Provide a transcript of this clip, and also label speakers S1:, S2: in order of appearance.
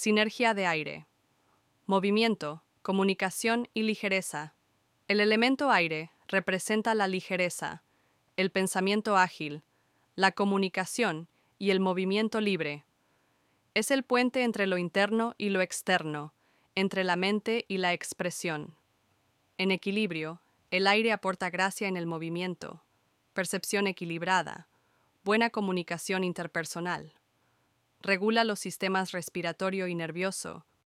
S1: Sinergia de aire. Movimiento, comunicación y ligereza. El elemento aire representa la ligereza, el pensamiento ágil, la comunicación y el movimiento libre. Es el puente entre lo interno y lo externo, entre la mente y la expresión. En equilibrio, el aire aporta gracia en el movimiento, percepción equilibrada, buena comunicación interpersonal. Regula los sistemas respiratorio y nervioso,